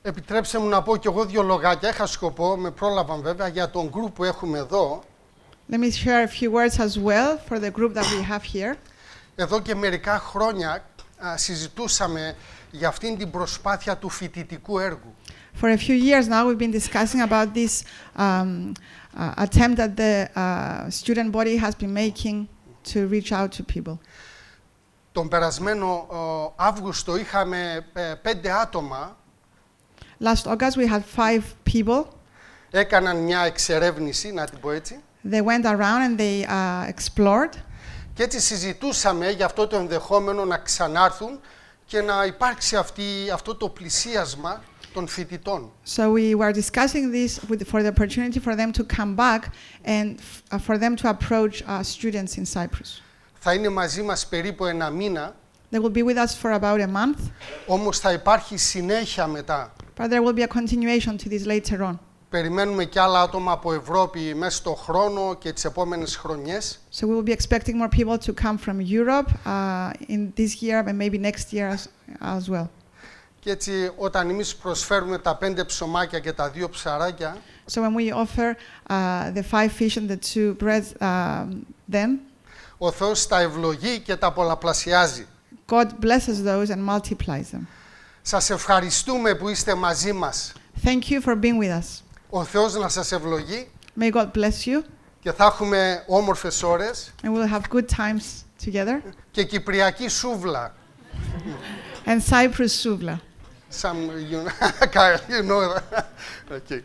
Επιτρέψτε μου να πω και εγώ δύο λογάκια. Είχα σκοπό, με πρόλαβαν βέβαια, για τον group που έχουμε εδώ. Let me share a few words as well for the group that we have here. Εδώ και μερικά χρόνια συζητούσαμε για αυτήν την προσπάθεια του φοιτητικού έργου. For a few years now, we've been discussing about this attempt that the student body has been making to reach out to people. Τον περασμένο Αύγουστο είχαμε 5 άτομα. Last August, we had 5 people. Έκαναν μια εξερεύνηση, να την πω έτσι. They went around and they explored. Και έτσι συζητούσαμε για αυτό το ενδεχόμενο να ξανάρθουν και να υπάρξει αυτό το πλησίασμα των φοιτητών. So we were discussing this for the opportunity for them to come back and for them to approach students in Cyprus. Θα είναι μαζί μας περίπου 1 μήνα. They will be with us for about a month. Όμως θα υπάρχει συνέχεια μετά. But there will be a continuation to this later on. Περιμένουμε και άλλα άτομα από Ευρώπη μέσα στο χρόνο και τις επόμενες χρονιές. So we will be expecting more people to come from Europe in this year and maybe next year as well. Και έτσι όταν εμείς προσφέρουμε τα 5 ψωμάκια και τα 2 ψαράκια, So when we offer the 5 fish and the 2 breads, then ο Θεός τα ευλογεί και τα πολλαπλασιάζει. God blesses those and multiplies them. Σας ευχαριστούμε που είστε μαζί μας. Thank you for being with us. Ο Θεός να σας ευλογεί. May God bless you. Και θα έχουμε όμορφες ώρες. And we'll have good times together. Και κυπριακή σούβλα. And Cyprus souvla. Some, you know that. Okay.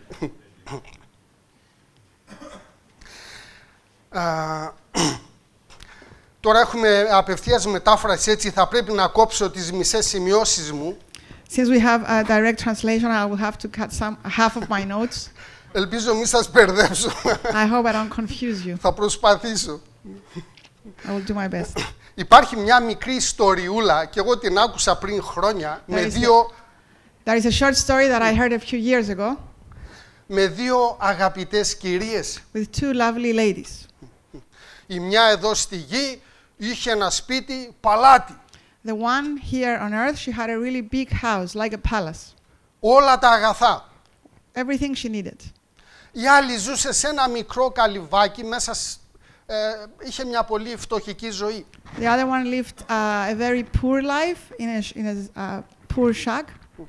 Τώρα έχουμε απευθείας μετάφραση, έτσι θα πρέπει να κόψω τις μισές σημειώσεις μου. Since we have a direct translation, I will have to cut half of my notes. Ελπίζω μη σας μπερδέψω. I hope I don't confuse you. Θα προσπαθήσω. I will do my best. Υπάρχει μια μικρή ιστοριούλα και εγώ την άκουσα πριν χρόνια με δύο... There is a short story that I heard a few years ago. Με δύο αγαπητές κυρίες. With 2 lovely ladies. Η μια εδώ στη γη είχε ένα σπίτι παλάτι. The one here on earth, she had a really big house, like a palace. Όλα τα αγαθά. Everything she needed. Η άλλη ζούσε σε ένα μικρό καλυβάκι μέσα, είχε μια πολύ φτωχική ζωή. The other one lived a very poor life in a poor shack.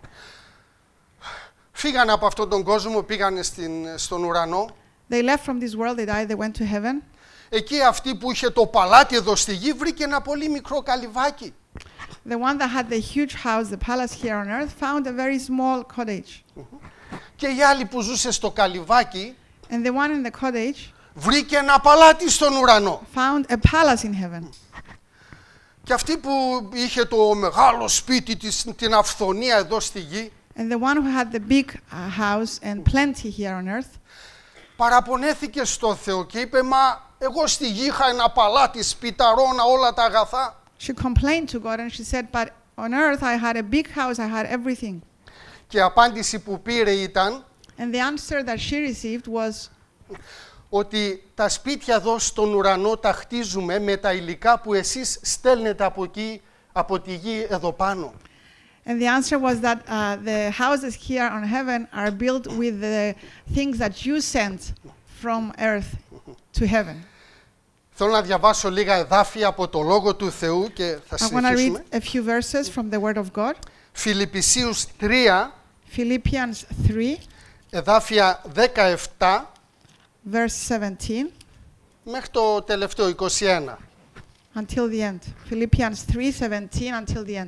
Φύγανε από αυτόν τον κόσμο, πήγανε στον ουρανό. They left from this world, they died, they went to heaven. Εκεί αυτή που είχε το παλάτι εδώ στη γη βρήκε ένα πολύ μικρό καλυβάκι. The one that had the huge house, the palace here on earth, found a very small cottage. Και η άλλη που ζούσε στο καλυβάκι And the one in the cottage βρήκε ένα παλάτι στον ουρανό. found a palace in heaven. Και αυτή που είχε το μεγάλο σπίτι της, την αυθονία εδώ στη γη, And the one who had the big house and plenty here on earth, παραπονέθηκε στο Θεό και είπε, μα εγώ στη γη είχα ένα παλάτι, σπιταρώνα, όλα τα αγαθά. she complained to God and she said, but on earth I had a big house, I had everything. Και η απάντηση που πήρε ήταν And the answer that she received was, ότι τα σπίτια εδώ στον ουρανό τα χτίζουμε με τα υλικά που εσείς στέλνετε από εκεί, από τη γη εδώ πάνω. and the answer was that the houses here on heaven are built with the things that you sent from earth to heaven. Θέλω να διαβάσω λίγα εδάφια από το Λόγο του Θεού και θα I want to read συνεχίσουμε. a few verses from the Word of God. Φιλιππισίους 3, Philippians 3, εδάφια 17 verse 17 μέχρι το τελευταίο 21. until the end. Philippians 3:17 until the end.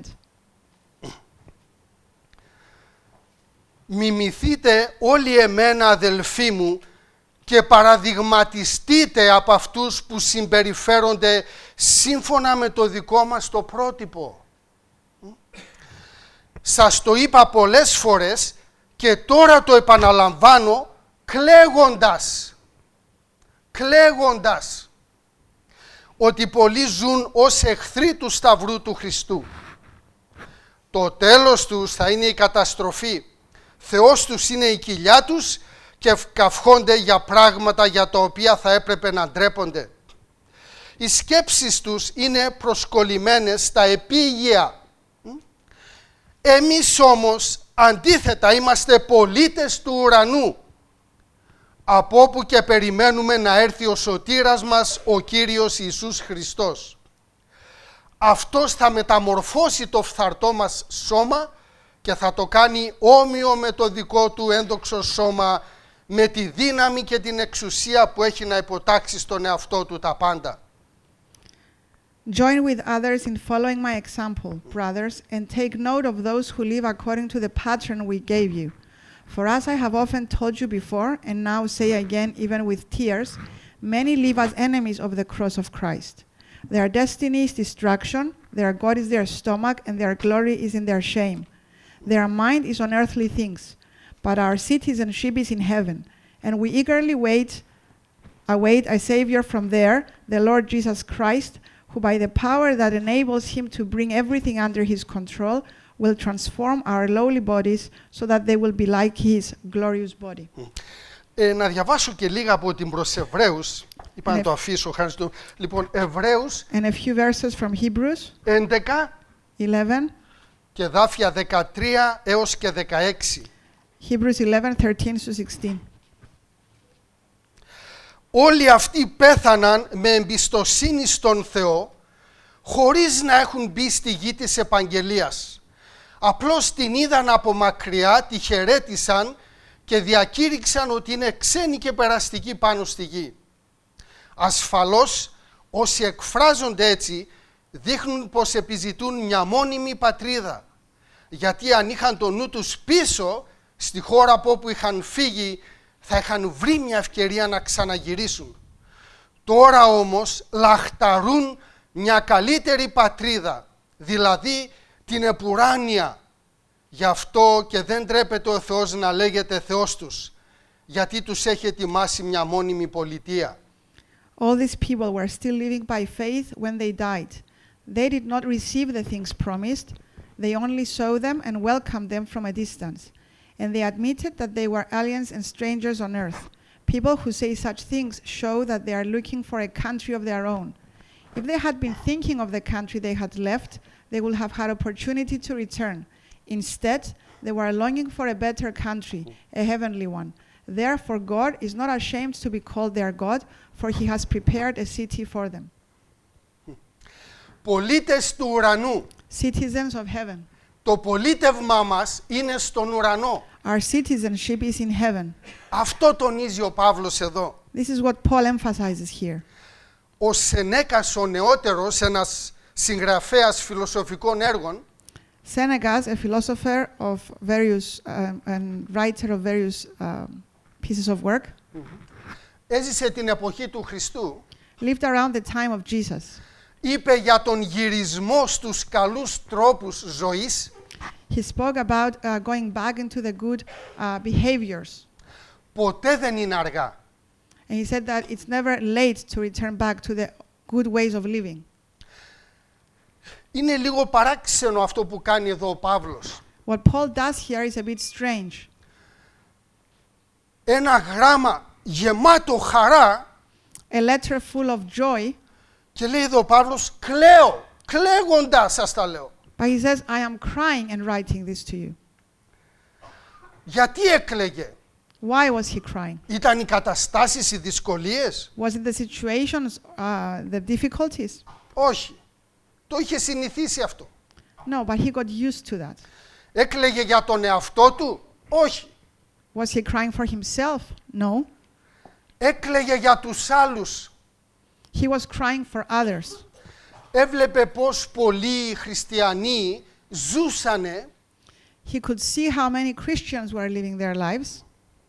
Μιμηθείτε όλοι εμένα, αδελφοί μου, και παραδειγματιστείτε από αυτούς που συμπεριφέρονται σύμφωνα με το δικό μας το πρότυπο. Σας το είπα πολλές φορές και τώρα το επαναλαμβάνω κλαίγοντας ότι πολλοί ζουν ως εχθροί του Σταυρού του Χριστού. Το τέλος τους θα είναι η καταστροφή. Θεός τους είναι η κοιλιά τους και καυχόνται για πράγματα για τα οποία θα έπρεπε να ντρέπονται. Οι σκέψεις τους είναι προσκολλημένες στα επίγεια. Εμείς όμως Αντίθετα, είμαστε πολίτες του ουρανού, από όπου και περιμένουμε να έρθει ο σωτήρας μας, ο Κύριος Ιησούς Χριστός. Αυτός θα μεταμορφώσει το φθαρτό μας σώμα και θα το κάνει όμοιο με το δικό του ένδοξο σώμα, με τη δύναμη και την εξουσία που έχει να υποτάξει στον εαυτό του τα πάντα. Join with others in following my example, brothers, and take note of those who live according to the pattern we gave you. For as I have often told you before, and now say again even with tears, many live as enemies of the cross of Christ. Their destiny is destruction, their God is their stomach, and their glory is in their shame. Their mind is on earthly things, but our citizenship is in heaven, and we eagerly await a Savior from there, the Lord Jesus Christ, who by the power that enables him to bring everything under his control will transform our lowly bodies so that they will be like his glorious body. Να διαβάσω και λίγα από την προς Εβραίους. Είπα να το αφήσω, ευχαριστώ. Λοιπόν, Εβραίους And a few verses from Hebrews 11 11, και δάφια 13 έως και 16. Hebrews 11, 13 to 16. Όλοι αυτοί πέθαναν με εμπιστοσύνη στον Θεό, χωρίς να έχουν μπει στη γη της επαγγελίας. Απλώς την είδαν από μακριά, τη χαιρέτησαν και διακήρυξαν ότι είναι ξένοι και περαστικοί πάνω στη γη. Ασφαλώς, όσοι εκφράζονται έτσι, δείχνουν πως επιζητούν μια μόνιμη πατρίδα. Γιατί αν είχαν το νου τους πίσω, στη χώρα από όπου είχαν φύγει, θα είχαν βρει μια ευκαιρία να ξαναγυρίσουν. Τώρα όμως λαχταρούν μια καλύτερη πατρίδα, δηλαδή την επουράνια. Γι' αυτό και δεν τρέπεται ο Θεός να λέγεται Θεός τους, γιατί τους έχει ετοιμάσει μια μόνιμη πολιτεία. All these people were still living by faith when they died. They did not receive the things promised. They only saw them and welcomed them from a distance. And they admitted that they were aliens and strangers on earth. People who say such things show that they are looking for a country of their own. If they had been thinking of the country they had left, they would have had opportunity to return. Instead, they were longing for a better country, a heavenly one. Therefore, God is not ashamed to be called their God, for he has prepared a city for them. Πολίτες του ουρανού. Citizens of heaven. Το πολίτευμά μας είναι στον ουρανό. Our citizenship is in heaven. Αυτό τονίζει ο Παύλος εδώ. This is what Paul emphasizes here. Ο Σενέκας ο νεότερος, ένας συγγραφέας φιλοσοφικών έργων, Seneca, a philosopher of various and writer of various pieces of work, έζησε την εποχή του Χριστού. lived around the time of Jesus. Είπε για τον γυρισμό στους καλούς τρόπους ζωής. He spoke about going back into the good behaviors. Ποτέ δεν είναι αργά. And he said that it's never late to return back to the good ways of living. Είναι λίγο παράξενο αυτό που κάνει εδώ ο Παύλος. What Paul does here is a bit strange. Ένα γράμμα γεμάτο χαρά A letter full of joy, και λέει εδώ ο Παύλος, κλαίω, κλαίγοντας σας τα λέω. but he says, I am crying and writing this to you. Γιατί έκλαιγε? Why was he crying? Ήταν οι καταστάσεις, οι δυσκολίες? Was it the situations, the difficulties? Όχι. Το είχε συνηθίσει αυτό. No, but he got used to that. Έκλαιγε για τον εαυτό του? Όχι. Was he crying for himself? No. Έκλαιγε για τους άλλους. He was crying for others. Έβλεπε πως πολλοί χριστιανοί ζούσανε He could see how many Christians were living their lives.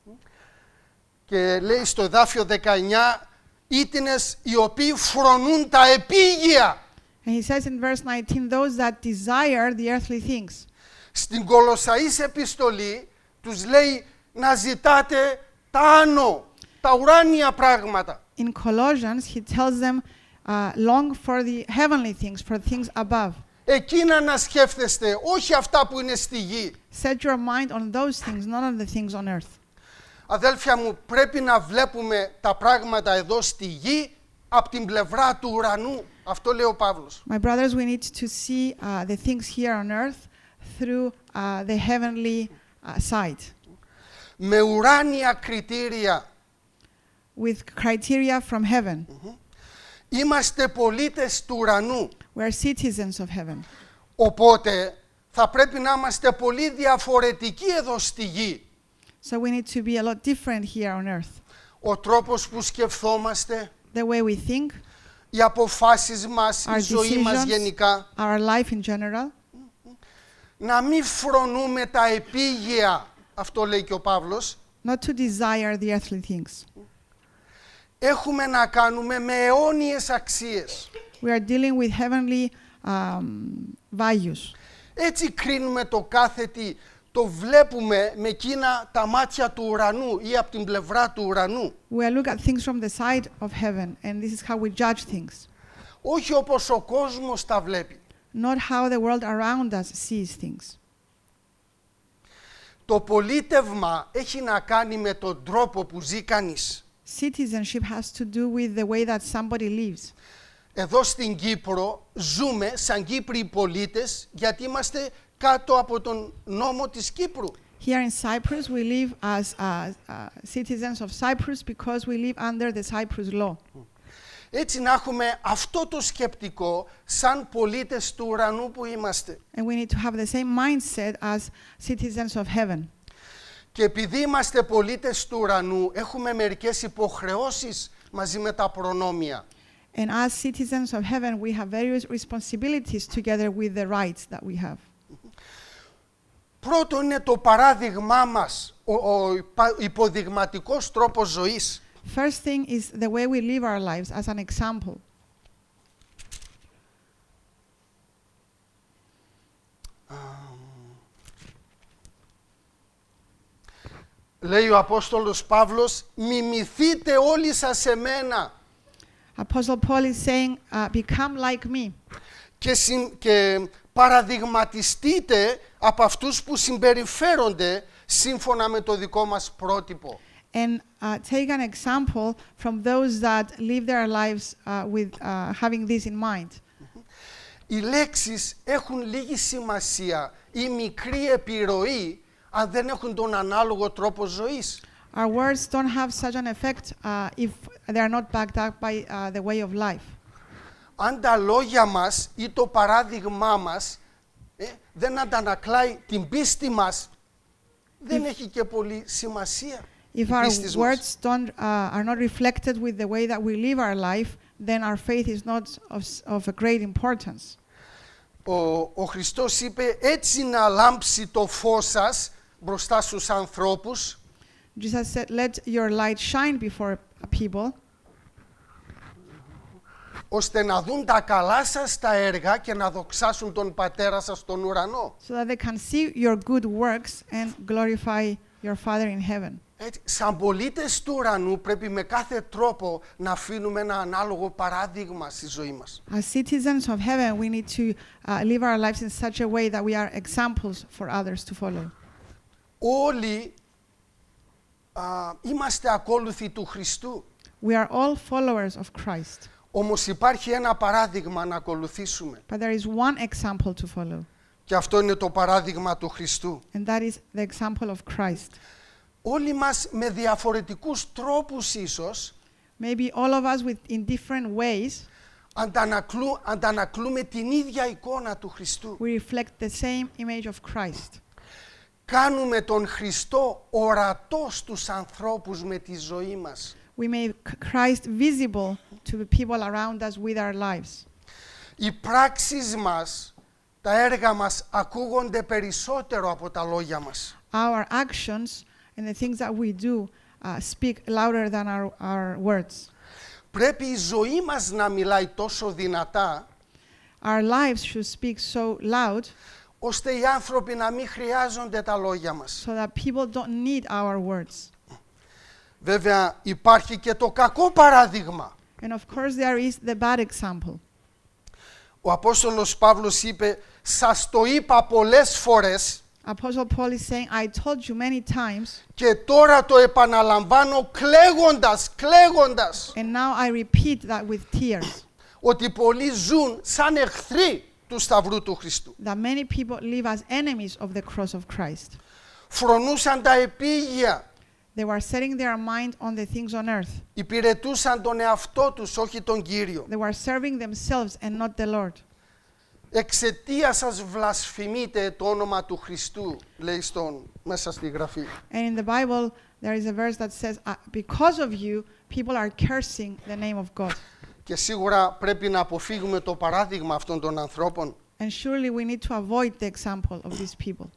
και λέει στο εδάφιο 19, ήτινες οι οποίοι φρονούν τα επίγεια. And he says in verse 19, those that desire the earthly things. Στην Κολοσσαείς επιστολή τους λέει να ζητάτε τα άνω, τα ουράνια πράγματα. In Colossians, he tells them, long for the heavenly things, for things above. Εκείνα να σκέφτεστε, όχι αυτά που είναι στη γη. Set your mind on those things, not on the things on earth. Αδέλφια μου, πρέπει να βλέπουμε τα πράγματα εδώ στη γη από την πλευρά του ουρανού. Αυτό λέει ο Παύλος. My brothers, we need to see the things here on earth through the heavenly side, με ουράνια κριτήρια. with criteria from heaven. Είμαστε πολίτες του ουρανού. We are citizens of heaven. Οπότε θα πρέπει να είμαστε πολύ διαφορετικοί εδώ στη γη. So we need to be a lot different here on earth. Ο τρόπος που σκεφτόμαστε, The way we think, οι αποφάσεις μας, η our ζωή μας decisions, γενικά. our life in general. Να μην φρονούμε τα επίγεια, αυτό λέει και ο Παύλος. Not to desire the earthly things. Έχουμε να κάνουμε με αιώνιες αξίες. We are dealing with heavenly values. Έτσι κρίνουμε το κάθε τι. Το βλέπουμε με εκείνα τα μάτια του ουρανού ή από την πλευρά του ουρανού. We look at things from the side of heaven, and this is how we judge things. Όχι όπως ο κόσμος τα βλέπει. Not how the world around us sees things. Το πολίτευμα έχει να κάνει με τον τρόπο που ζει κανείς. Citizenship has to do with the way that somebody lives. Εδώ στην Κύπρο ζούμε σαν Κύπριοι πολίτες γιατί είμαστε κάτω από τον νόμο της Κύπρου. Here in Cyprus, we live as citizens of Cyprus because we live under the Cyprus law. Έτσι να έχουμε αυτό το σκεπτικό σαν πολίτες του ουρανού που είμαστε. And we need to have the same mindset as citizens of heaven. Και επειδή είμαστε πολίτες του ουρανού, έχουμε μερικές υποχρεώσεις μαζί με τα προνόμια. And as citizens of heaven, we have various responsibilities together with the rights that we have. Πρώτο είναι το παράδειγμά μας, ο υποδειγματικός τρόπος ζωής. First thing is the way we live our lives as an example. Λέει ο Απόστολος Παύλος, μιμηθείτε όλοι σας εμένα. Apostle Paul is saying, become like me. Και παραδειγματιστείτε από αυτούς που συμπεριφέρονται σύμφωνα με το δικό μας πρότυπο. And take an example from those that live their lives with having this in mind. Οι λέξεις έχουν λίγη σημασία ή μικρή επιρροή αν δεν έχουν τον ανάλογο τρόπο ζωής. Our words don't have such an effect if they are not backed up by the way of life. Αν τα λόγια μας ή το παράδειγμά μας δεν αντανακλάει την πίστη μας, δεν έχει και πολύ σημασία. If our words are not reflected with the way that we live our life, then our faith is not of a great importance. Ο Χριστός είπε έτσι να λάμψει το φως σας μπροστά στους ανθρώπους. Jesus said, let your light shine before people. Ώστε να δουν τα καλά σας τα έργα και να δοξάσουν τον Πατέρα σας στον ουρανό. So that they can see your good works and glorify your Father in heaven. Έτσι, σαν πολίτες του ουρανού πρέπει με κάθε τρόπο να αφήνουμε ένα ανάλογο παράδειγμα στη ζωή μας. As citizens of heaven, we need to live our lives in such a way that we are examples for others to follow. Όλοι είμαστε ακόλουθοι του Χριστού. We are all followers of Christ. Όμως υπάρχει ένα παράδειγμα να ακολουθήσουμε. But there is one example to follow. Και αυτό είναι το παράδειγμα του Χριστού. And that is the example of Christ. Όλοι μας με διαφορετικούς τρόπους ίσως Maybe all of us in different ways, αντανακλούμε την ίδια εικόνα του Χριστού. we reflect the same image of Christ. Κάνουμε τον Χριστό ορατό στους ανθρώπους με τη ζωή μας. We make Christ visible to the people around us with our lives. Οι πράξεις μας, τα έργα μας ακούγονται περισσότερο από τα λόγια μας. Our actions and the things that we do speak louder than our words. Πρέπει η ζωή μας να μιλάει τόσο δυνατά, Our lives should speak so loud ώστε οι άνθρωποι να μην χρειάζονται τα λόγια μας. so that people don't need our words. Βέβαια υπάρχει και το κακό παράδειγμα. And of course there is the bad example. Ο Απόστολος Παύλος είπε, σας το είπα πολλές φορές Apostle Paul is saying, I told you many times, και τώρα το επαναλαμβάνω κλαίγοντας, and now I repeat that with tears, ότι πολλοί ζουν σαν εχθροί του σταυρού του Χριστού. that many people live as enemies of the cross of Christ. Φρονούσαν τα επίγεια. They were setting their mind on the things on earth. Υπηρετούσαν τον εαυτό τους, όχι τον Κύριο. They were serving themselves and not the Lord. Εξαιτίας σας βλασφημείτε το όνομα του Χριστού, λέει μέσα στη Γραφή. And in the Bible, there is a verse that says, because of you, people are cursing the name of God. Και σίγουρα πρέπει να αποφύγουμε το παράδειγμα αυτών των ανθρώπων. And surely we need to avoid the example of these people.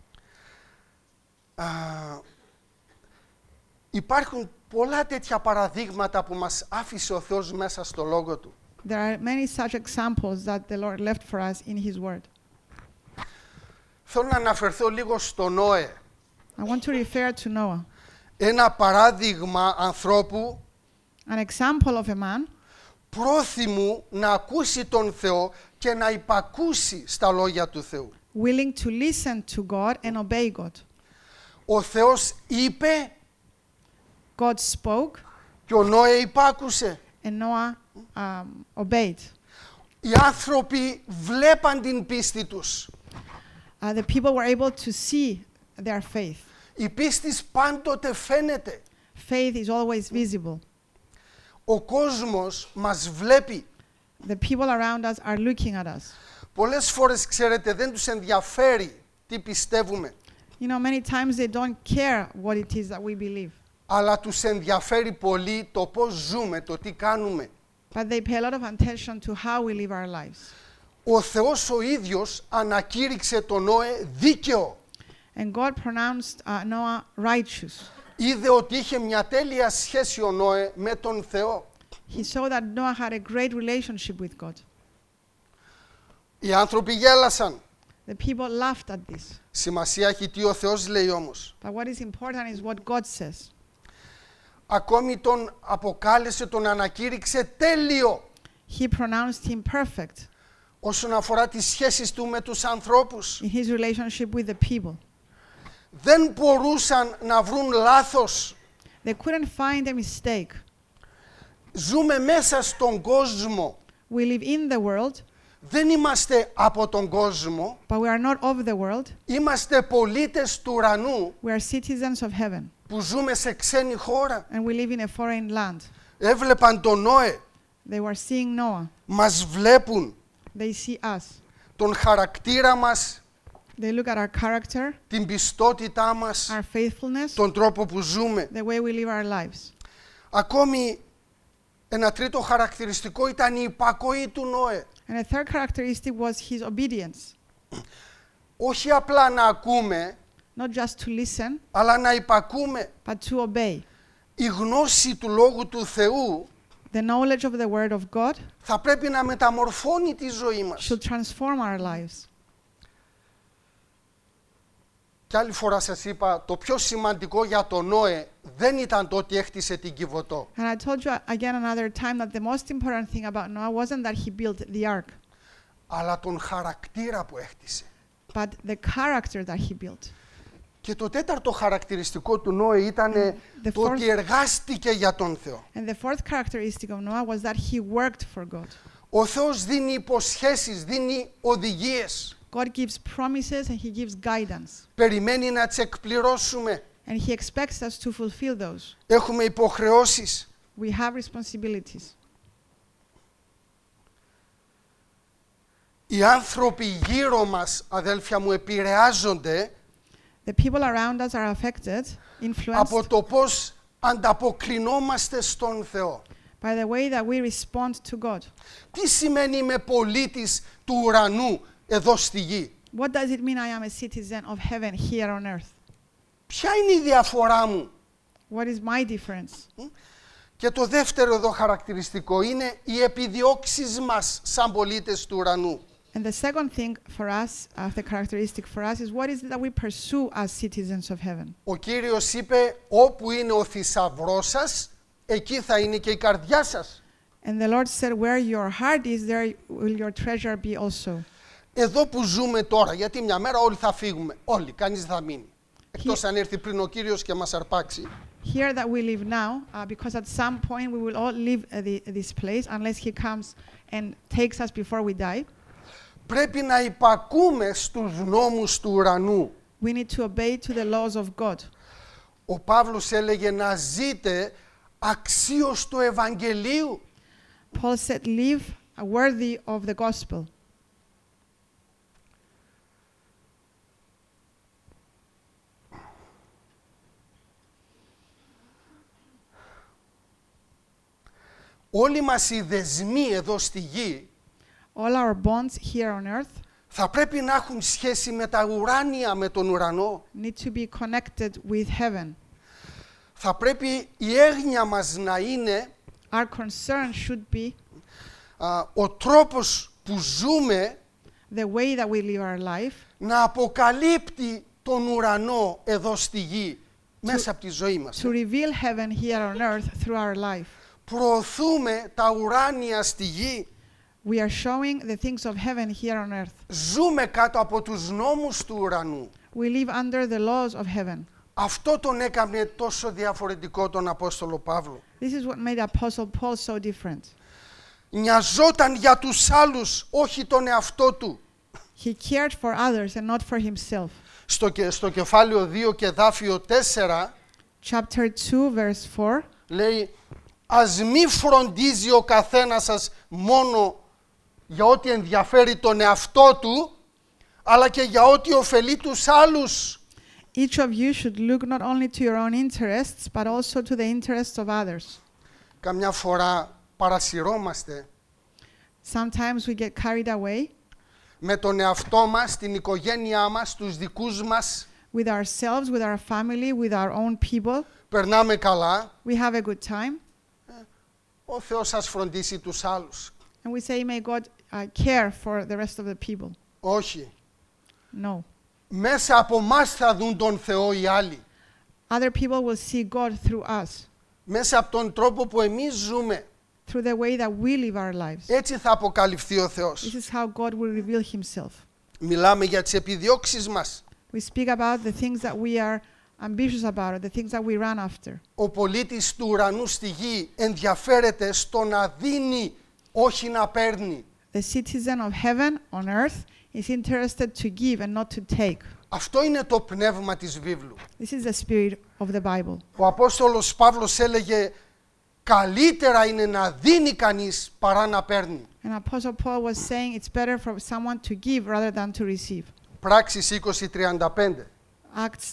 Υπάρχουν πολλά τέτοια παραδείγματα που μας άφησε ο Θεός μέσα στο Λόγο Του. There are many such examples that the Lord left for us in His Word. Θέλω να αναφερθώ λίγο στο Νόε. I want to refer to Noah, Ένα παράδειγμα ανθρώπου an example of a man πρόθυμου να ακούσει τον Θεό και να υπακούσει στα λόγια του Θεού. willing to listen to God and obey God. Ο Θεός είπε God spoke και ο Νόε υπάκουσε. and Noah obeyed. Οι άνθρωποι βλέπαν την πίστη τους. The people were able to see their faith. Η πίστη πάντοτε φαίνεται. Faith is always visible. Ο κόσμος μας βλέπει. The people around us are looking at us. Πολλές φορές, ξέρετε, δεν τους ενδιαφέρει τι πιστεύουμε. You know, many times they don't care what it is that we believe, Αλλά τους ενδιαφέρει πολύ το πώς ζούμε, το τι κάνουμε. but they pay a lot of attention to how we live our lives. Ο Θεός ο ίδιος ανακήρυξε τον Νόε δίκαιο. And God pronounced Noah righteous. Είδε ότι είχε μια τέλεια σχέση ο Νόε με τον Θεό. He saw that Noah had a great relationship with God. Οι άνθρωποι γέλασαν. The people laughed at this. Σημασία έχει τι ο Θεός λέει όμως. But what is important is what God says. Ακόμη τον αποκάλεσε, τον ανακήρυξε τέλειο He pronounced him perfect όσον αφορά τις σχέσεις του με τους ανθρώπους. in his relationship with the people. Δεν μπορούσαν να βρουν λάθος. They couldn't find a mistake. Ζούμε μέσα στον κόσμο. We live in the world, Δεν είμαστε από τον κόσμο. but we are not of the world. Είμαστε πολίτες του ουρανού We are citizens of heaven, που ζούμε σε ξένη χώρα. and we live in a foreign land. Έβλεπαν τον Νόε. They were seeing Noah. Μας βλέπουν. They see us. Τον χαρακτήρα μας, They look at our character, την πιστότητά μας, our faithfulness, τον τρόπο που ζούμε. the way we live our lives. Ακόμη ένα τρίτο χαρακτηριστικό ήταν η υπακοή του Νόε. And a third characteristic was his obedience. Όχι απλά να ακούμε, Not just to listen, αλλά να υπακούμε. but to obey. Η γνώση του Λόγου του Θεού The knowledge of the Word of God θα πρέπει να μεταμορφώνει τη ζωή μας. should transform our lives. Κι άλλη φορά σας είπα, το πιο σημαντικό για τον Νόε δεν ήταν το ότι έχτισε την Κιβωτό. And I told you again another time that the most important thing about Noah wasn't that he built the ark, Αλλά τον χαρακτήρα που έχτισε. but the character that he built. Και το τέταρτο χαρακτηριστικό του Νόε ήταν The το ότι εργάστηκε για τον Θεό. And the fourth characteristic of Noah was that he worked for God. Ο Θεός δίνει υποσχέσεις, δίνει οδηγίες. God gives promises and he gives guidance. Περιμένει να τις εκπληρώσουμε. And he expects us to fulfill those. Έχουμε υποχρεώσεις. We have responsibilities. Οι άνθρωποι γύρω μας, αδέλφια μου, επηρεάζονται The people around us are affected, από influenced το πώς ανταποκρινόμαστε στον Θεό. by the way that we respond to God. Τι σημαίνει είμαι πολίτης του ουρανού εδώ στη γη? What does it mean I am a citizen of heaven here on earth? Ποια είναι η διαφορά μου? What is my difference? Και το δεύτερο εδώ χαρακτηριστικό είναι οι επιδιώξεις μας σαν πολίτες του ουρανού. And the second thing for us, the characteristic for us, is what is it that we pursue as citizens of heaven? Ο Κύριος είπε, όπου είναι ο θησαυρός σας, εκεί θα είναι και η καρδιά σας. And the Lord said, where your heart is, there will your treasure be also. Εδώ που ζούμε τώρα, γιατί μια μέρα όλοι θα φύγουμε, όλοι, κανείς δεν θα μείνει. Εκτός αν έρθει πριν ο Κύριος και μας αρπάξει. Here that we live now, because at some point we will all leave this place unless He comes and takes us before we die. πρέπει να υπακούμε στους νόμους του ουρανού. We need to obey to the laws of God. Ο Παύλος έλεγε να ζείτε αξίως του Ευαγγελίου. Paul said, live worthy of the gospel. Όλοι μας οι δεσμοί εδώ στη γη All our bonds here on earth θα πρέπει να έχουν σχέση με τα ουράνια, με τον ουρανό. need to be connected with heaven. Θα πρέπει η έγνοια μας να είναι Our concern should be ο τρόπος που ζούμε the way that we live our life να αποκαλύπτει τον ουρανό εδώ στη γη, μέσα από τη ζωή μας. to reveal heaven here on earth through our life. Προωθούμε τα ουράνια στη γη. We are showing the things of heaven here on earth. Ζούμε κάτω από τους νόμους του ουρανού. We live under the laws of heaven. Αυτό τον έκανε τόσο διαφορετικό τον Απόστολο Παύλο. This is what made Apostle Paul so different. Νοιαζόταν για τους άλλους, όχι τον εαυτό του. He cared for others and not for himself. Στο κεφάλαιο 2 και εδάφιο 4 Chapter 2, verse 4, λέει «Ας μη φροντίζει ο καθένας σας μόνο για ό,τι ενδιαφέρει τον εαυτό του, αλλά και για ό,τι ωφελεί τους άλλους». each of you should look not only to your own interests, but also to the interests of others. Καμιά φορά παρασυρώμαστε Sometimes we get carried away με τον εαυτό μας, την οικογένειά μας, τους δικούς μας. with ourselves, with our family, with our own people. Περνάμε καλά. We have a good time, Ο Θεός σας φροντίσει τους άλλους. and we say, may God care for the rest of the people. Όχι. No. Μέσα από μας θα δουν τον Θεό οι άλλοι. Other people will see God through us, Μέσα από τον τρόπο που εμείς ζούμε. through the way that we live our lives. Έτσι θα αποκαλυφθεί ο Θεός. This is how God will reveal himself. Μιλάμε για τις επιδιώξεις μας. We speak about the things that we are ambitious about, or the things that we run after. Ο πολίτης του ουρανού στη γη ενδιαφέρεται στο να δίνει, όχι να παίρνει. The citizen of heaven on earth is interested to give and not to take. Αυτό είναι το πνεύμα της βίβλου. This is the spirit of the Bible. Ο Απόστολος Παύλος έλεγε καλύτερα είναι να δίνει κανείς παρά να παίρνει. And Apostle Paul was saying it's better for someone to give rather than to receive. Πράξεις 20:35. Acts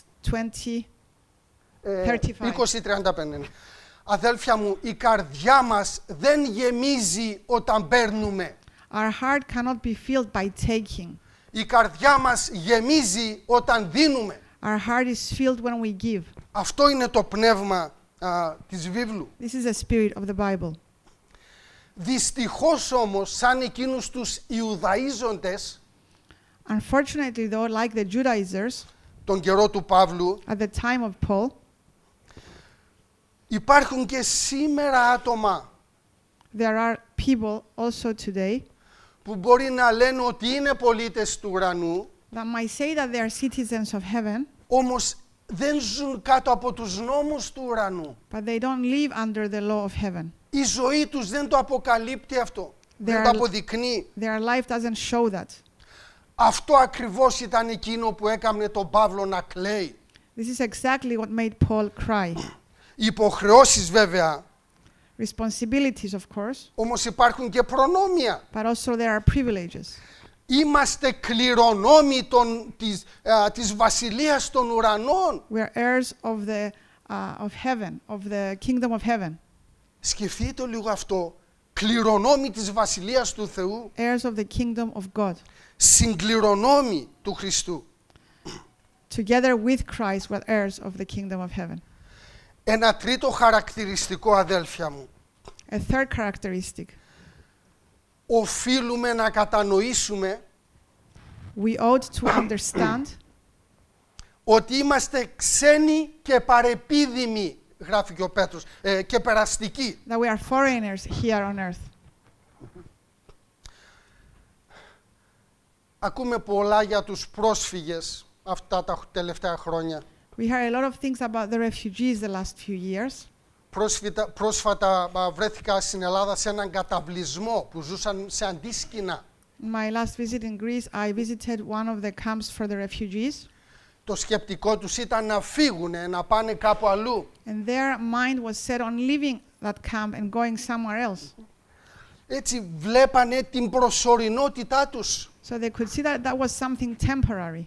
20:35. 20:35. Αδέλφια μου, η καρδιά μας δεν γεμίζει όταν παίρνουμε. Our heart cannot be filled by taking. Η καρδιά μας γεμίζει όταν δίνουμε. Our heart is filled when we give. Αυτό είναι το πνεύμα της βίβλου. This is the spirit of the Bible. Δυστυχώς όμως, σαν εκείνους τους Ιουδαΐζοντες, Unfortunately, though, like the Judaizers τον καιρό του Παύλου, at the time of Paul, υπάρχουν και σήμερα άτομα there are people also today που μπορεί να λένε ότι είναι πολίτες του ουρανού, that might say that they are citizens of heaven, όμως δεν ζουν κάτω από τους νόμους του ουρανού. but they don't live under the law of heaven. Η ζωή τους δεν το αποκαλύπτει αυτό. Δεν το αποδεικνύει. Their life doesn't show that. Αυτό ακριβώς ήταν εκείνο που έκανε τον Παύλο να κλαίει. This is exactly what made Paul cry. Οι υποχρεώσεις βέβαια, Responsibilities, of course, όμως υπάρχουν και προνόμια. but also there are privileges. Είμαστε κληρονόμοι της βασιλείας των ουρανών. We are heirs of heaven, of the kingdom of heaven. Σκεφτείτε λίγο αυτό. Κληρονόμοι της βασιλείας του Θεού. Heirs of the kingdom of God. Συγκληρονόμοι του Χριστού. Together with Christ, we're heirs of the kingdom of heaven. Ένα τρίτο χαρακτηριστικό, αδέλφια μου. A third characteristic. Οφείλουμε να κατανοήσουμε We ought to understand ότι είμαστε ξένοι και παρεπίδημοι, γράφει και ο Πέτρος, και περαστικοί. that we are foreigners here on earth. Ακούμε πολλά για τους πρόσφυγες αυτά τα τελευταία χρόνια. We heard a lot of things about the refugees the last few years. Πρόσφατα βρέθηκα στην Ελλάδα σε έναν καταβλισμό που ζούσαν σε αντίσκηνα. In my last visit in Greece, I visited one of the camps for the refugees, Το σκεπτικό τους ήταν να φύγουν, να πάνε κάπου αλλού. and their mind was set on leaving that camp and going somewhere else. Έτσι βλέπανε την προσωρινότητά τους. So they could see that that was something temporary.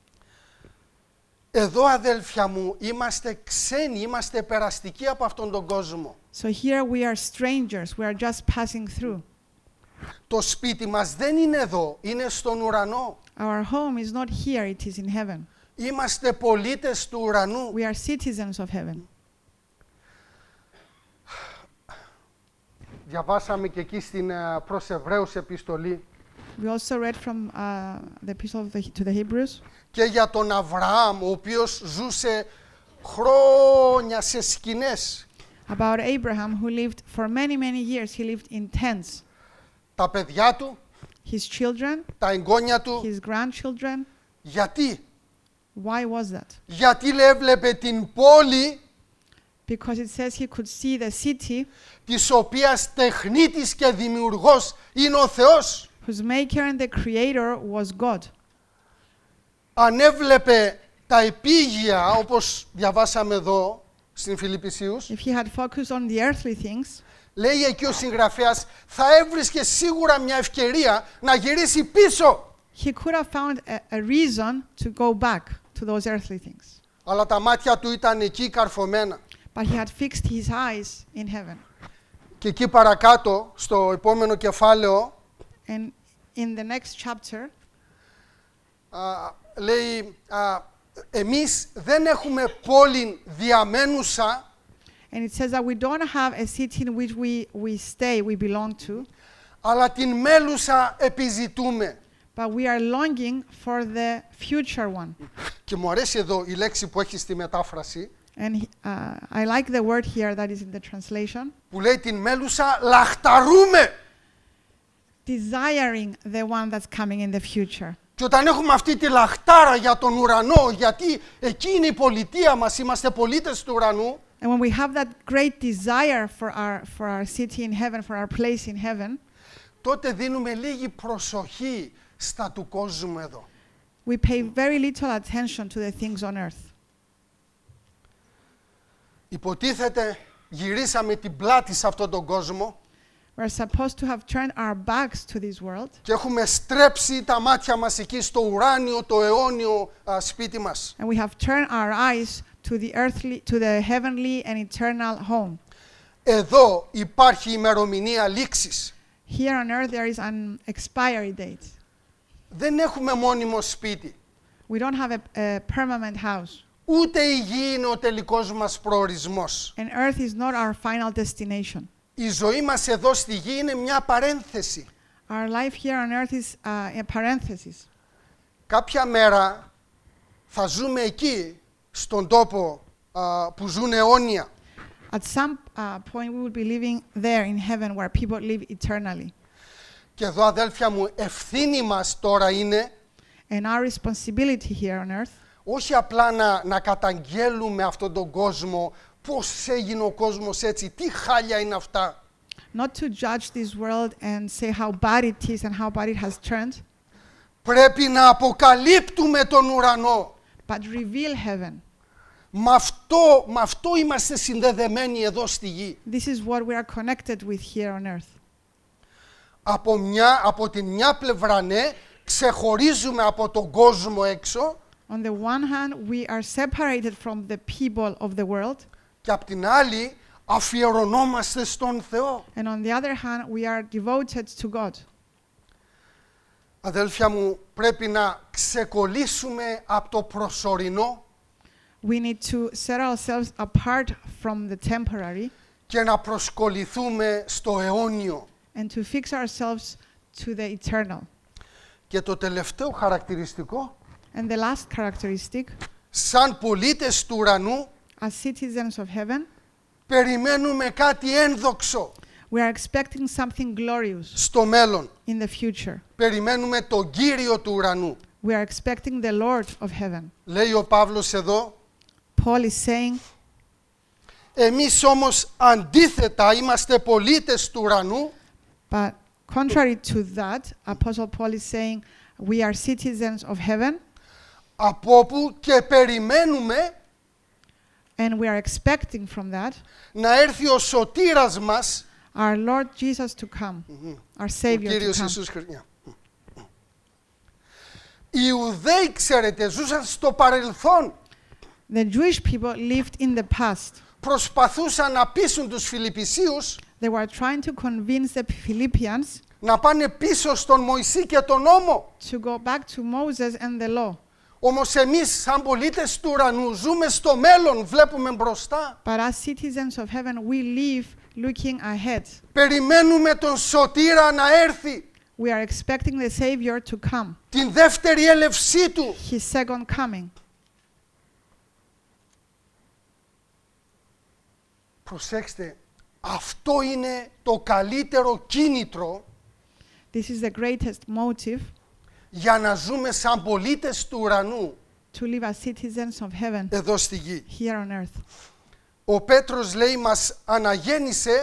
Εδώ, αδέλφια μου, είμαστε ξένοι, είμαστε περαστικοί από αυτόν τον κόσμο. So here we are strangers, we are just passing through. Το σπίτι μας δεν είναι εδώ, είναι στον ουρανό. Our home is not here, it is in heaven. Είμαστε πολίτες του ουρανού. We are citizens of heaven. Διαβάσαμε και εκεί στην προς Εβραίους επιστολή We also read from the epistle to the Hebrews και για τον Αβραάμ, ο οποίος ζούσε χρόνια σε σκηνές. about Abraham, who lived for many, many years. He lived in tents. Τα παιδιά του, His children, τα εγγόνια του. his grandchildren. Γιατί? Why was that? Γιατί έβλεπε την πόλη Because it says he could see the city της οποίας τεχνίτης και δημιουργός είναι ο Θεός. whose maker and the creator was God. Αν έβλεπε τα επίγεια, όπως διαβάσαμε εδώ στην Φιλιππισίους, If he had focused on the earthly things, λέει εκεί ο συγγραφέας, θα έβρισκε σίγουρα μια ευκαιρία να γυρίσει πίσω. he could have found a reason to go back to those earthly things. Αλλά τα μάτια του ήταν εκεί καρφωμένα. But he had fixed his eyes in heaven. Και εκεί παρακάτω, στο επόμενο κεφάλαιο, And in the next chapter, λέει, εμείς δεν έχουμε πόλη διαμένουσα, and it says that we don't have a city in which we stay, we belong to, αλλά την μέλουσα επιζητούμε. but we are longing for the future one. Και μου αρέσει εδώ η λέξη που έχει στη μετάφραση, And I like the word here that is in the translation, που λέει την μέλουσα λαχταρούμε. desiring the one that's coming in the future. Και όταν έχουμε αυτή τη λαχτάρα για τον ουρανό, γιατί εκεί είναι η πολιτεία μας, είμαστε πολίτες του ουρανού, And when we have that great desire for our city in heaven, for our place in heaven, τότε δίνουμε λίγη προσοχή στα του κόσμου εδώ. we pay very little attention to the things on earth. Υποτίθεται γυρίσαμε την πλάτη σε αυτόν τον κόσμο We're supposed to have turned our backs to this world, και έχουμε στρέψει τα μάτια μας εκεί στο ουράνιο, το αιώνιο σπίτι μας. and we have turned our eyes to the heavenly and eternal home. Εδώ υπάρχει ημερομηνία λήξης. Here on earth there is an expiry date. Δεν έχουμε μόνιμο σπίτι. We don't have a permanent house. Ούτε η γη είναι ο τελικός μας προορισμός. And earth is not our final destination. Η ζωή μας εδώ στη γη είναι μια παρένθεση. Our life here on earth is a parenthesis. Κάποια μέρα θα ζούμε εκεί, στον τόπο που ζουν αιώνια. At some point we will be living there in heaven where people live eternally. Και εδώ, αδέλφια μου, ευθύνη μας τώρα είναι And our responsibility here on earth όχι απλά να καταγγέλουμε αυτόν τον κόσμο, πώς έγινε ο κόσμος έτσι, τι χάλια είναι αυτά. not to judge this world and say how bad it is and how bad it has turned, Πρέπει να αποκαλύπτουμε τον ουρανό. but reveal heaven. Με αυτό είμαστε συνδεδεμένοι εδώ στη γη. This is what we are connected with here on earth. Από την μια πλευρά, ναι, ξεχωρίζουμε από τον κόσμο έξω, On the one hand, we are separated from the people of the world, και από την άλλη αφιερωνόμαστε στον Θεό. and on the other hand, we are devoted to God. Αδέλφια μου, πρέπει να ξεκολλήσουμε από το προσωρινό We need to set ourselves apart from the temporary και να προσκοληθούμε στο αιώνιο. and to fix ourselves to the eternal. Και το τελευταίο χαρακτηριστικό, And the last characteristic, σαν πολίτες του ουρανού, as citizens of heaven, περιμένουμε κάτι ένδοξο we are expecting something glorious στο μέλλον. in the future. Περιμένουμε τον Κύριο του ουρανού. We are expecting the Lord of heaven. Λέει ο Παύλος εδώ, Paul is saying, εμείς όμως αντίθετα είμαστε πολίτες του ουρανού, but Contrary to that, Apostle Paul is saying we are citizens of heaven, από όπου και περιμένουμε and we are expecting from that να έρθει ο σωτήρας μας, our Lord Jesus to come, our ο Savior to Κύριος come. Ιησούς Χριστός. Οι Ιουδαίοι, ξέρετε, ζούσαν στο παρελθόν. The Jewish people lived in the past. Προσπαθούσαν να πείσουν τους Φιλιππισίους They were trying to convince the Philippians να πάνε πίσω στον Μωυσή και τον νόμο. to go back to Moses and the law. Όμως εμείς σαν πολίτες του ουρανού ζούμε στο μέλλον, βλέπουμε μπροστά. But as citizens of heaven, we live looking ahead. Περιμένουμε τον σωτήρα να έρθει, We are expecting the Savior to come, την δεύτερη έλευσή του. His second coming. Προσέξτε, αυτό είναι το καλύτερο κίνητρο This is the greatest motive για να ζούμε σαν πολίτες του ουρανού to live as citizens of heaven εδώ στη γη. here on earth. Ο Πέτρος λέει μας αναγέννησε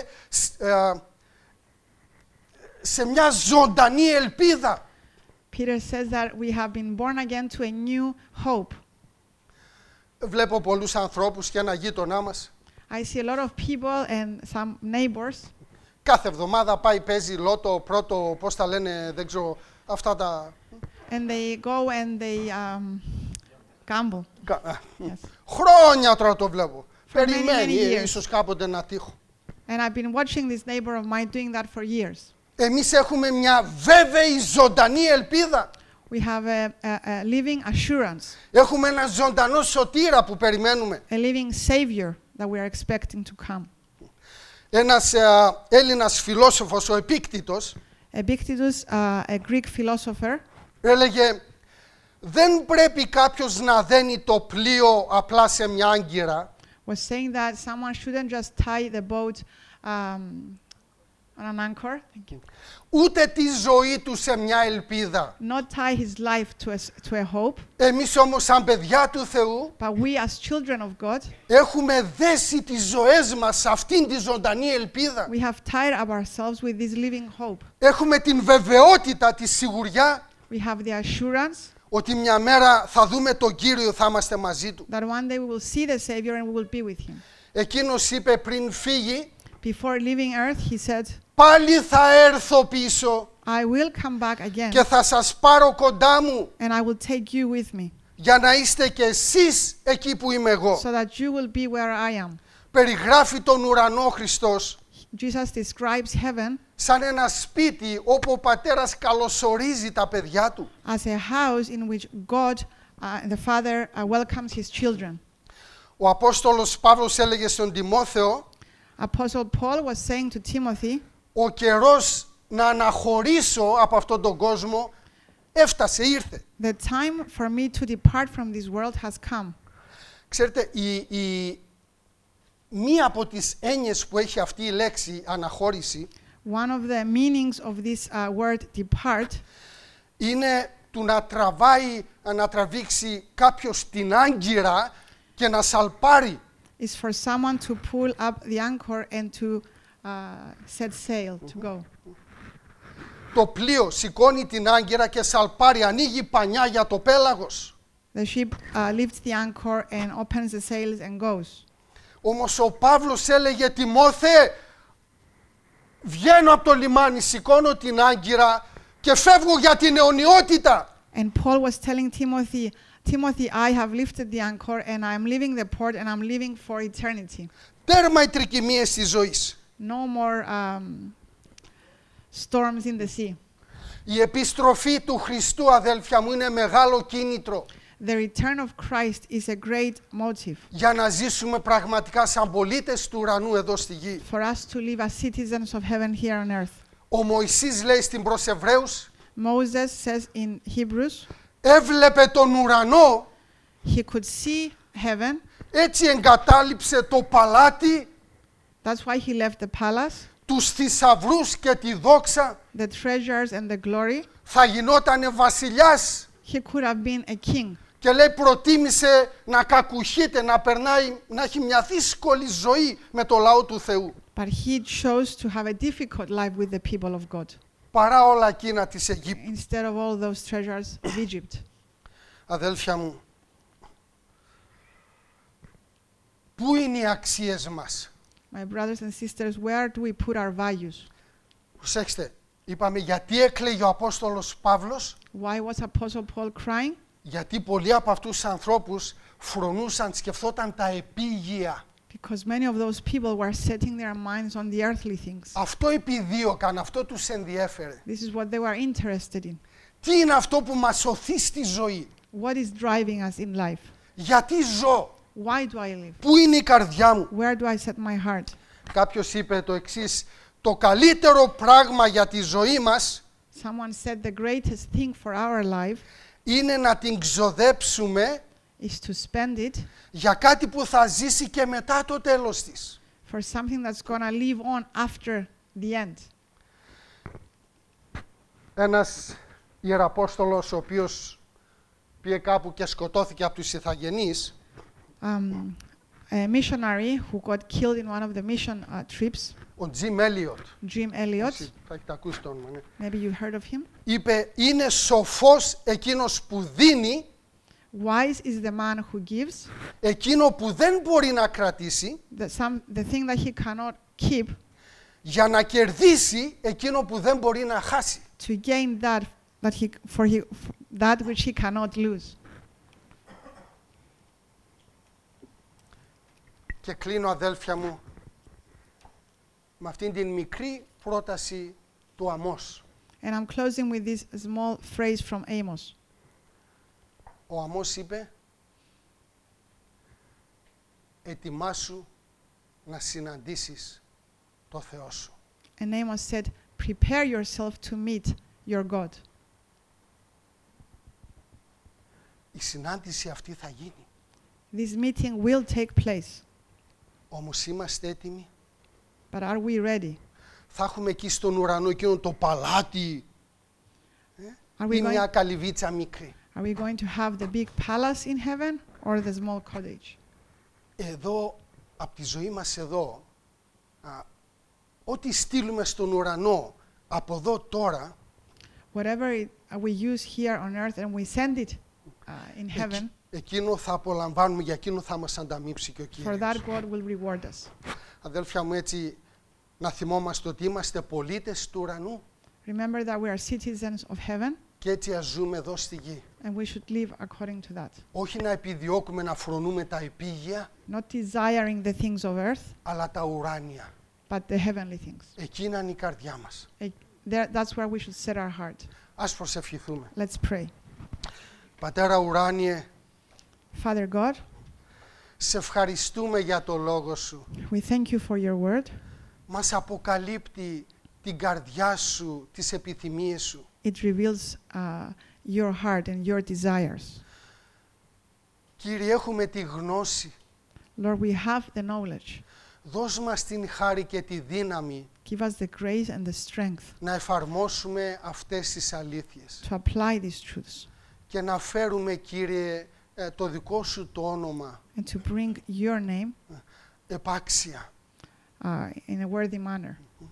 σε μια ζωντανή ελπίδα. Peter says that we have been born again to a new hope. Βλέπω πολλούς ανθρώπους και ένα γείτονά μας. I see a lot of people and some neighbors. Κάθε εβδομάδα πάει, παίζει λότο, πρώτο, πώς τα λένε, δεν ξέρω, αυτά τα... And they go and they gamble. Yes. Χρόνια τώρα το βλέπω. For many, Περιμένει, many years. ίσως κάποτε να τύχω. And I've been watching this neighbor of mine doing that for years. Εμείς έχουμε μια βέβαιη ζωντανή ελπίδα. We have a living assurance, Έχουμε ένα ζωντανό σωτήρα που περιμένουμε. a living Savior that we are expecting to come. Ένας Έλληνας φιλόσοφος, ο Επίκτητος, Epictetus, a Greek philosopher, έλεγε δεν πρέπει κάποιος να δένει το πλοίο απλά σε μια άγκυρα, was saying that someone shouldn't just tie the boat on an anchor. Thank you. ούτε τη ζωή του σε μια ελπίδα. Not tie his life to a hope, Εμείς όμως σαν παιδιά του Θεού but we as children of God, έχουμε δέσει τις ζωές μας σε αυτήν τη ζωντανή ελπίδα. we have tied up ourselves with this living hope. Έχουμε την βεβαιότητα, τη σιγουριά We have the assurance ότι μια μέρα θα δούμε τον Κύριο, θα είμαστε μαζί Του. that one day we will see the Savior and we will be with Him. Εκείνος είπε πριν φύγει, Before leaving earth, He said, πάλι θα έρθω πίσω I will come back again και θα σας πάρω κοντά μου and I will take you with me για να είστε και εσείς εκεί που είμαι εγώ. so that you will be where I am. Περιγράφει τον ουρανό ο Χριστός Jesus describes heaven σαν ένα σπίτι όπου ο πατέρας καλωσορίζει τα παιδιά του. as a house in which God, the Father, welcomes His children. Ο Απόστολος Παύλος έλεγε στον Τιμόθεο, Apostle Paul was saying to Timothy, ο καιρός να αναχωρήσω από αυτόν τον κόσμο έφτασε, ήρθε. the time for me to depart from this world has come. Ξέρετε, μία από τις έννοιες που έχει αυτή η λέξη αναχώρηση One of the meanings of this word depart είναι του να τραβάει, να τραβήξει κάποιος την άγκυρα και να σαλπάρει. is for someone to pull up the anchor and to set sail, to go. Το πλοίο σηκώνει την άγκυρα και σαλπάρει, ανοίγει πανιά για το πέλαγος. The ship lifts the anchor and opens the sails and goes. Όμως ο Παύλος έλεγε, Τιμόθε, βγαίνω από το λιμάνι, σηκώνω την άγκυρα και φεύγω για την αιωνιότητα. And Paul was telling Timothy, Timothy, I have lifted the anchor and I'm leaving the port and I'm leaving for eternity. Τέρμα οι τρικυμίες της ζωής. No more storms in the sea. Η επιστροφή του Χριστού, αδέλφια μου, είναι μεγάλο κίνητρο The return of Christ is a great motive για να ζήσουμε πραγματικά σαν πολίτες του ουρανού εδώ στη γη. for us to live as citizens of heaven here on earth. Ο Μωυσής λέει στην προς Εβραίους, Moses says in Hebrews, έβλεπε τον ουρανό, he could see heaven. έτσι εγκατάλειψε το παλάτι, That's why he left the palace, τους θησαυρούς και τη δόξα, the treasures and the glory. θα γινότανε βασιλιάς. He could have been a king. Και λέει προτίμησε να κακουχείται, να περνάει, να έχει μια δύσκολη ζωή με το λαό του Θεού. But he chose to have a difficult life with the people of God. παρά όλα εκείνα της Αιγύπτου. instead of all those treasures of Egypt. Αδέλφια μου, πού είναι οι αξίες μας? My brothers and sisters, where do we put our values? Προσέξτε, είπαμε γιατί έκλαιγε ο Απόστολος Παύλος? Why was Apostle Paul crying? Γιατί πολλοί από αυτούς τους ανθρώπους φρονούσαν, σκεφτόταν τα επίγεια. Because many of those people were setting their minds on the earthly things. Αυτό επιδίωκαν, αυτό τους ενδιέφερε. This is what they were interested in. Τι είναι αυτό που μας σωθεί στη ζωή? What is driving us in life? Γιατί ζω? Why do I live? Πού είναι η καρδιά μου? Where do I set my heart? Κάποιος είπε το εξής, το καλύτερο πράγμα για τη ζωή μας Someone said the greatest thing for our life είναι να την ξοδέψουμε is to spend it για κάτι που θα ζήσει και μετά το τέλος της. for something that's going to live on after the end. Ένας ιεραπόστολος ο οποίος πήγε κάπου και σκοτώθηκε από τους Ιθαγενείς, A missionary who got killed in one of the mission trips, ο Jim Elliot, Jim Elliot, θα έχετε ακούσει το όνομα, ναι. maybe you've heard of him. Είπε, είναι σοφός εκείνος που δίνει, Wise is the man who gives εκείνο που δεν μπορεί να κρατήσει, the thing that he cannot keep για να κερδίσει εκείνο που δεν μπορεί να χάσει. to gain that which he cannot lose. Και κλείνω, αδέλφια μου, με αυτήν την μικρή πρόταση του Αμώς. And I'm closing with this small phrase from Amos. Ο Αμώς είπε, ετοιμάσου να συναντήσεις το Θεό σου. And Amos said, prepare yourself to meet your God. Η συνάντηση αυτή θα γίνει. This meeting will take place. Όμως είμαστε έτοιμοι? But are we ready? Θα έχουμε εκεί στον ουρανό εκείνο το παλάτι Are ή we μια going, καλυβίτσα μικρή? are we going to have the big palace in heaven or the small cottage? Εδώ, από τη ζωή μας εδώ, ό,τι στείλουμε στον ουρανό από εδώ τώρα, Whatever we use here on earth and we send it in heaven, εκείνο θα απολαμβάνουμε, για εκείνο θα μας ανταμείψει και ο for that Κύριος. God will reward us. Αδέλφια μου, έτσι να θυμόμαστε ότι είμαστε πολίτες του ουρανού Remember that we are citizens of heaven και έτσι ας ζούμε εδώ στη γη. and we should live according to that. Όχι να επιδιώκουμε να φρονούμε τα επίγεια, Not desiring the things of earth, αλλά τα ουράνια. but the heavenly things. Εκείνα είναι η καρδιά μας. That's where we should set our heart. Ας προσευχηθούμε. Let's pray. Πατέρα ουράνιε, Father God, σε ευχαριστούμε για το Λόγο Σου. we thank you for your word. Μας αποκαλύπτει την καρδιά Σου, τις επιθυμίες Σου. It reveals your heart and your desires. Κύριε, έχουμε τη γνώση. Lord, we have the knowledge. Δώσ' μας την χάρη και τη δύναμη Give us the grace and the strength να εφαρμόσουμε αυτές τις αλήθειες to apply these truths και να φέρουμε, Κύριε, το δικό Σου το όνομα and to bring your name επάξια. in a worthy manner.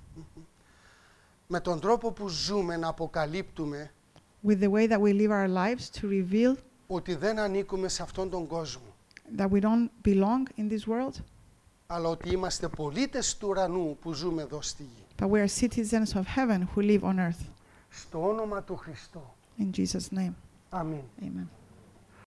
Με τον τρόπο που ζούμε να αποκαλύπτουμε With the way that we live our lives to reveal ότι δεν ανήκουμε σε αυτόν τον κόσμο, that we don't belong in this world, αλλά ότι είμαστε πολίτες του ουρανού που ζούμε εδώ στη γη. but we are citizens of heaven who live on earth. Στο όνομα του Χριστού. In Jesus' name, Αμήν. amen.